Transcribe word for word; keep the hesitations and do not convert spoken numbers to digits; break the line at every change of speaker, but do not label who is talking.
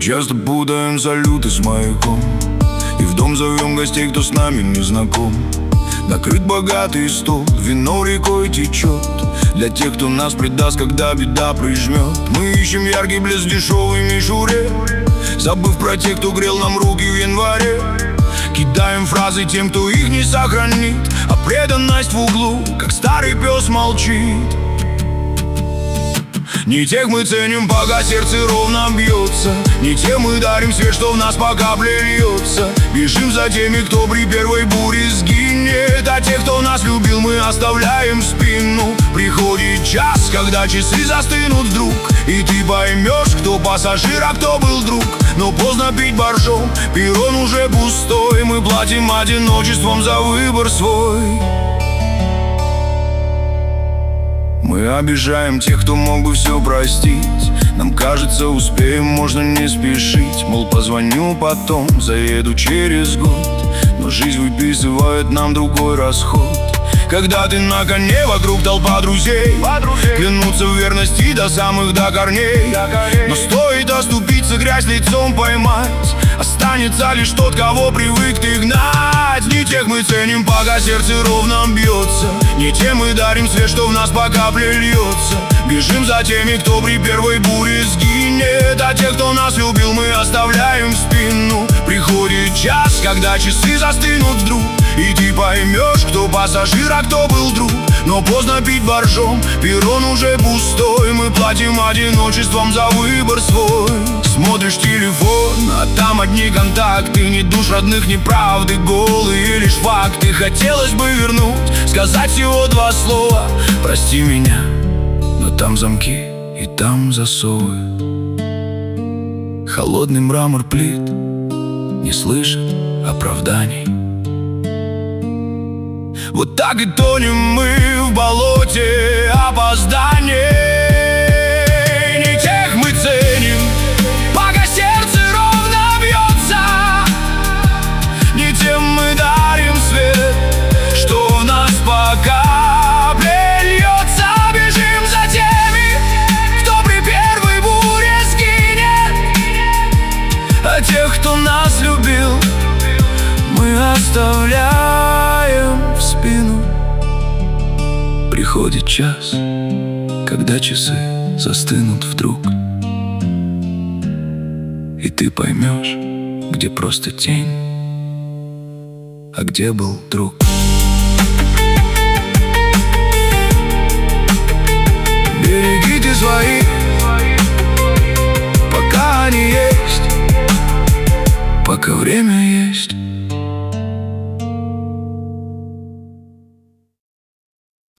часто путаем салюты с маяком, и в дом зовем гостей, кто с нами не знаком. Накрыт богатый стол, вино рекой течет для тех, кто нас предаст, когда беда прижмет. Мы ищем яркий блеск в дешевой мишуре, забыв про тех, кто грел нам руки в январе. Кидаем фразы тем, кто их не сохранит, а преданность в углу, как старый пес, молчит. Не тех мы ценим, пока сердце ровно бьется, не тем мы дарим свет, что в нас по капле льется. Бежим за теми, кто при первой буре сгинет, а тех, кто нас любил, мы оставляем в спину. Приходит час, когда часы застынут вдруг, и ты поймешь, кто пассажир, а кто был друг. Но поздно пить боржом, перрон уже пустой, мы платим одиночеством за выбор свой. Мы обижаем тех, кто мог бы все простить. Нам кажется, успеем, можно не спешить. Мол, позвоню потом, заеду через год. Но жизнь выписывает нам другой расход. Когда ты на коне, вокруг толпа друзей, клянутся в верности до самых до корней. Но стоит оступиться, грязь лицом поймать, останется лишь тот, кого привык ты гнать. Не тех мы ценим, пока сердце ровно бьется, не тем мы дарим свет, что в нас по капле льется. Бежим за теми, кто при первой буре сгинет, а тех, кто нас любил, мы оставляем в спину. Приходит час, когда часы застынут вдруг, и ты поймешь, кто пассажир, а кто был друг. Но поздно пить боржом, перрон уже пустой, мы платим одиночеством за выбор свой. Смотришь телефон, а там одни контакты, ни душ родных, ни правды, голые лишь факты. Хотелось бы вернуть, сказать всего два слова: прости меня, но там замки и там засовы. Холодный мрамор плит не слышит оправданий. Вот так и тонем мы в болоте опозданий. Не тех мы ценим, пока сердце ровно бьется, не тем мы дарим свет, что в нас по капле льется. Бежим за теми, кто при первой буре сгинет, а тех, кто нас любил, мы оставляем в спину. Приходит час, когда часы застынут вдруг, и ты поймешь, где просто тень, а где был друг. Берегите свои, пока они есть, пока время есть.